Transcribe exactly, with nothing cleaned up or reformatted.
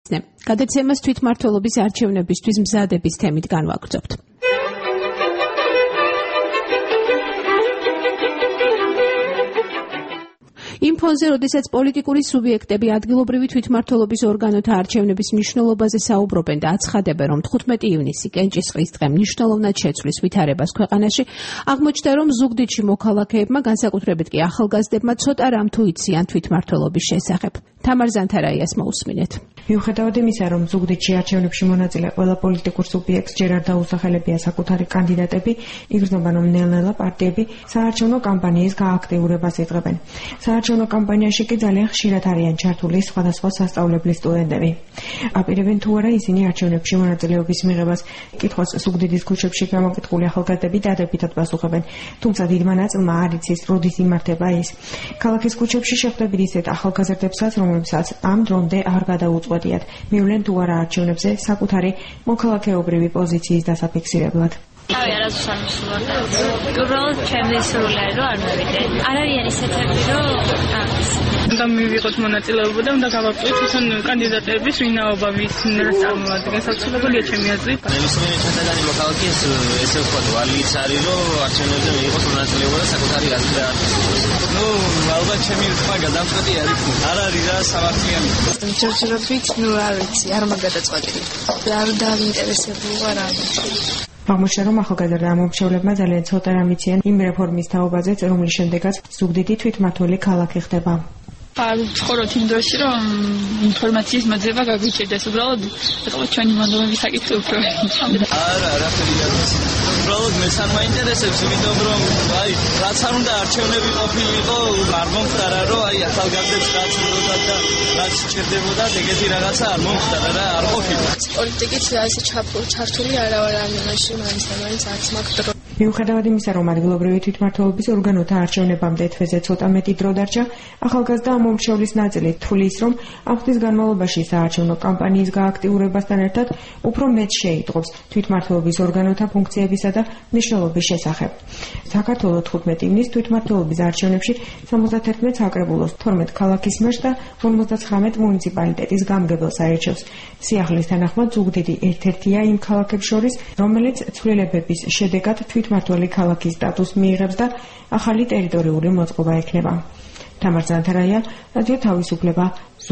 გადაცემას თვითმმართველობის არჩევნებისთვის მზადების თემით განვაგრძობთ. იმ ფონზე, როდესაც პოლიტიკური სუბიექტები ადგილობრივი თვითმმართველობის ორგანოთა არჩევნების მნიშვნელობაზე საუბრობენ და აცხადებენ, რომ თხუთმეტი ივნისი კენჭისყრის დღე მნიშვნელოვნად შეცვლის ვითარებას ქვეყანაში, აღმოჩნდა, რომ ზუგდიდში მოქალაქეებმა, განსაკუთრებით კი ახალგაზრდებმა, ცოტა რამ თუ იციან თვითმმართველობის შესახებ. თამარ ზანთარაიას მოусმინეთ. მიუხედავად იმისა, რომ ზუგდიდში არჩევნებში მონაწილე ყველა პოლიტიკურ სუბიექტს ჯერ არ დაუსახელებია საკუთარი კანდიდატები, იგრძნობა, რომ ნელ-ნელა პარტიები საარჩევნო კამპანიის გააქტიურებას იწყებენ. საარჩევნო კამპანიაში კი ძალიან ხშირად არიან ჩართული სხვადასხვა სასწავლებლის სტუდენტები. აპირებენ თუ არა ისინი არჩევნებში მონაწილეობის მიღებას. კითხვას ზუგდიდის ქუჩებში გამოკითხული ახალგაზრდები დადებითად პასუხებენ, თუმცა დიდმა ნაწილმა არ იცის, როდის იმართება ის. ქალაქის ქუჩებში შეხვდებით ისეთ ახალგაზრდებსაც, რომლებსაც ამ დრომდე არ გადაუწყვეტიათ, მივლენ თუ არა არჩევნებზე საკუთარი მოქალაქეობრივი პოზიციის დასაფიქსირებლად. თავი არასდროს არ მსურვარ და უბრალოდ ჩემი სრულიად რომ არ მოვიდე. არ არიან ისეთები, რომ უნდა მივიღოთ მონაწილეობა და უნდა გავაკეთოთ თვითონ კანდიდატების ვინაობა, ვის რას წარმოადგენს. საუბრობელია ჩემი აზრით. ნებისმიერი ხანდანი მოქალაქეს ესე ვთქვათ, ვალიც არის, რომ არჩევნებზე მიიღოს მონაწილეობა და საკუთარი აზრი დაათვალისწინოს. ნუ ალბათ ჩემი თქმა გადამწყვეტი არის. არ არის რა სამართლიანი. ჯერჯერობით ნუ არ ვიცი, არ მაგადაწყვეტილი. არ დაინტერესებული ვარ ამით. აღმოჩნდა, რომ ახალგაზრდა მომხმარებლებმა ძალიან ცოტა რამ იციან იმ რეფორმის თაობაზე, რომლის შემდეგაც ზუგდიდი თვითმმართველი ქალაქი ხდება. არ ვცხოვრობთ იმ დროში, რომ ინფორმაციის მოძება გაგიჭირდეს. უბრალოდ ეთქვა ჩვენი მონდომების საკითხი უფრო. არა, არაფერი არ არის. უბრალოდ მე სამ მაინტერესებს, იმიტომ რომ აი, რაც არ უნდა არჩევნები ყოფილიყო, არ მომხდარა, რომ აი ახალგაზრდებს რაც უნდა და რაც სჭირდებოდა, ეგეთი რაღაცა არ მომხდარა რა, არ ყოფილა. პოლიტიკით ასე ჩართული არა ვარ ამ იმაში, მაინც და მაინც არც მაქვს დრო. მიუხედავად იმისა, რომ ადგილობრივი თვითმმართველობის ორგანოთა არჩევნებამდე თვეზე ცოტა მეტი დრო დარჩა, ახალგაზრდა მომრჩევლის ნაწილი თვლის, რომ ამ ხნის განმავლობაში საარჩევნო კამპანიის გააქტიურებასთან ერთად უფრო მეტ შეიტყობს თვითმმართველობის ორგანოთა ფუნქციებისა და მნიშვნელობის შესახებ. საქართველოს თხუთმეტი ივნის თვითმმართველობის არჩევნებში სამოცდაათერთმეტ საკრებულოს თორმეტ ქალაქის მერს და ორმოცდაცხრამეტ მუნიციპალიტეტის გამგებელს აირჩევს. სიახლის თანახმად ზუგდიდი ერთ-ერთია იმ ქალაქებს შორის, რომელიც ცვლილებების შედეგად თვითმმართველი ქალაქის სტატუსს მიიღებს და ახალი ტერიტორიული მოწყობა ექნება. თამარ ზანთარაია, რადიო თავისუფლება.